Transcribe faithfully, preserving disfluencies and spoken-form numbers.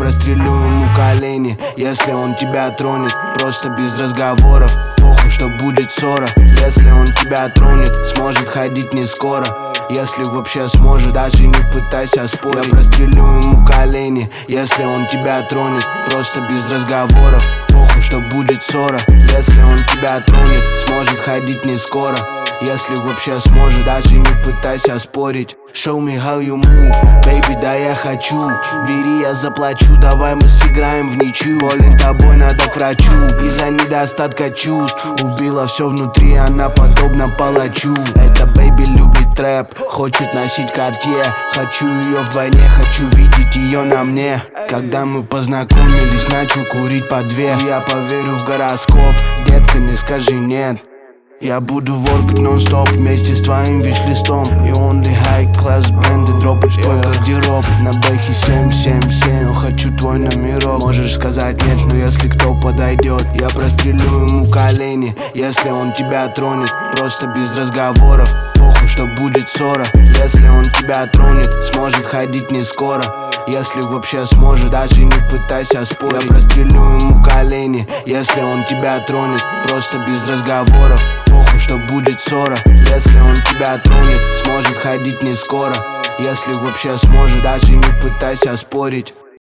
прострелю ему колени, если он тебя тронет. Просто без разговоров, похуй, что будет ссора. Если он тебя тронет, сможет ходить не скоро. Если вообще сможет, даже не пытайся спорить. Я прострелю ему колени, если он тебя тронет. Просто без разговоров, похуй, что будет ссора. Если он тебя тронет, сможет ходить не скоро. Если вообще сможет, даже не пытайся спорить. Show me how you move, baby, да я хочу. Бери, я заплачу, давай мы сыграем в ничью. Болен тобой, надо к врачу, из-за недостатка чувств. Убила все внутри, она подобна палачу. Эта baby любит трэп, хочет носить Cartier. Хочу ее вдвойне, хочу видеть ее на мне. Когда мы познакомились, начал курить по две. Я поверю в гороскоп, детка, не скажи нет. Я буду воркать нон-стоп вместе с твоим виш-листом. И only high-class бренды дропать в твой гардероб. На бэхе семь семь семь, но хочу твой номерок. Можешь сказать нет, но если кто подойдет, я прострелю ему колени, если он тебя тронет. Просто без разговоров, похуй, что будет ссора. Если он тебя тронет, сможет ходить не скоро. Если вообще сможет, даже не пытайся спорить. Я прострелю ему колени, если он тебя тронет. Просто без разговоров, похуй, что будет ссора. Если он тебя тронет, сможет ходить не скоро. Если вообще сможет, даже не пытайся спорить.